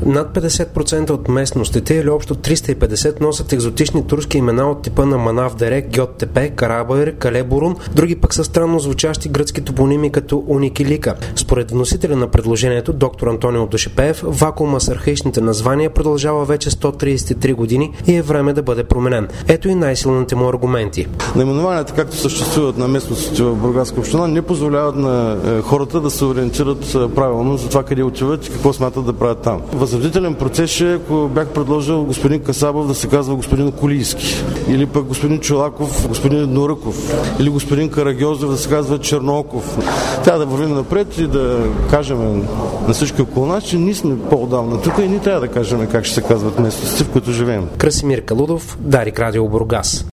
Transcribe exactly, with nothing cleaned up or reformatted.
Над петдесет процента от местностите или общо триста и петдесет носят екзотични турски имена от типа на Манавдере, Гьоттепе, Карабайр, Калебурун, други пък са странно звучащи гръцки топоними като Уникилика. Според вносителя на предложението, доктор Антонио Дошипеев, вакуума с архаичните названия продължава вече сто тридесет и три години и е време да бъде променен. Ето и най-силните му аргументи. Наименованията, както съществуват на местностите в Бургаска община, не позволяват на хората да се ориентират правилно за това къде отиват и какво смятат да правят там. Възродителен процес ще, ако бях предложил господин Касабов да се казва господин Колийски, или пък господин Чолаков, господин Нуръков, или господин Карагьозов да се казва Чернооков. Трябва да вървим напред и да кажем на всички около нас, че ние сме по-отдавна тук и ние трябва да кажем как ще се казват местностите, в които живеем. Красимир Калудов, Дарик Радио Бургас.